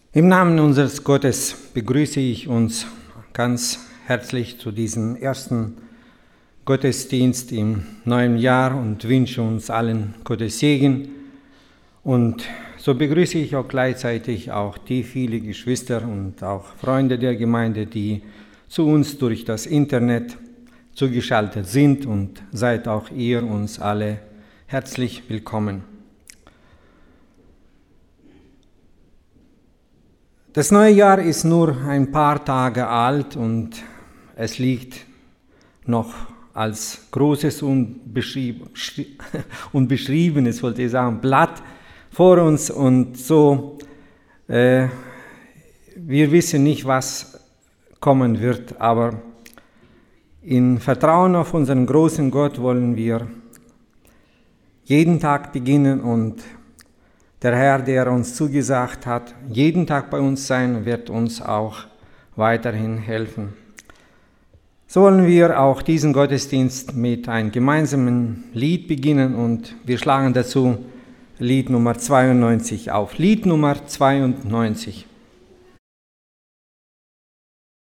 Im Namen unseres Gottes begrüße ich uns ganz herzlich zu diesem ersten Gottesdienst im neuen Jahr und wünsche uns allen Gottes Segen. Und so begrüße ich auch gleichzeitig auch die vielen Geschwister und auch Freunde der Gemeinde, die zu uns durch das Internet zugeschaltet sind, und seid auch ihr uns alle herzlich willkommen. Das neue Jahr ist nur ein paar Tage alt und es liegt noch als großes unbeschriebenes, wollte ich sagen, Blatt vor uns, und so, wir wissen nicht, was kommen wird, aber in Vertrauen auf unseren großen Gott wollen wir jeden Tag beginnen, und der Herr, der uns zugesagt hat, jeden Tag bei uns sein, wird uns auch weiterhin helfen. So wollen wir auch diesen Gottesdienst mit einem gemeinsamen Lied beginnen, und wir schlagen dazu Lied Nummer 92 auf. Lied Nummer 92.